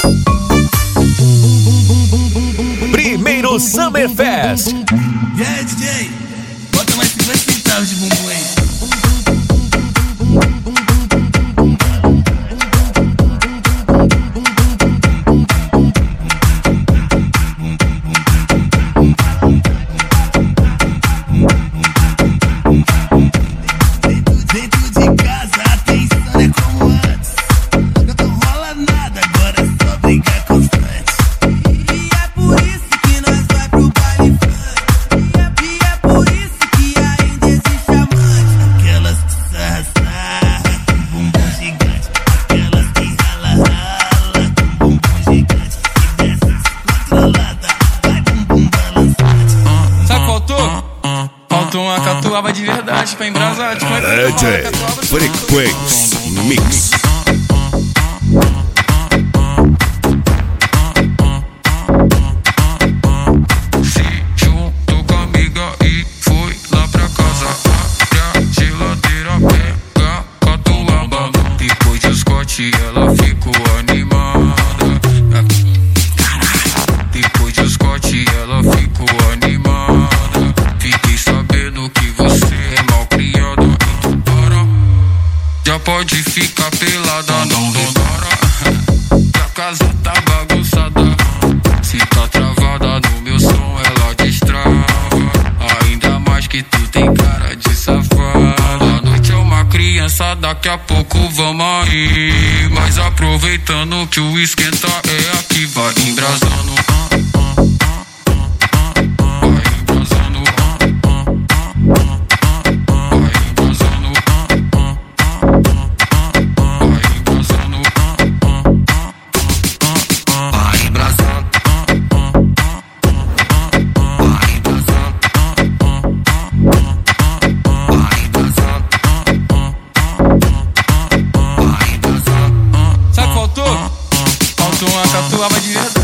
Primeiro Summer Fest. E aí, DJ? Bota mais 50 centavos de bumbum aí. Dentro de casa, atenção, é como antes. Não rola nada, agora é só brigar constante. E é por isso que nós vai pro baile funk. E é por isso que ainda existe amante. Aquelas que sarra, com bumbum gigante. Aquelas que rala, com bumbum gigante. Que desce descontrolada, vai bumbum balançante. Sabe o que faltou? Faltou uma catuaba de verdade pra embrasar. Tipo, DJ Frequência Mix. Se juntou com a amiga e foi lá pra casa. Abre a geladeira, pega catuaba. Depois de Scott ela ficou animada. Depois de Scott ela ficou animada. Fiquei sabendo que você é mal criada. Então para, já pode ficar pelada, não demora. Que a casa tá bagunçada. Se tá travada no meu som ela destrava. Ainda mais que tu tem cara de safada. A noite é uma criança, daqui a pouco vamos aí. Mas aproveitando que o esquenta é aqui, vai embrasando. sabe o que faltou? Faltou uma catuaba de verdade.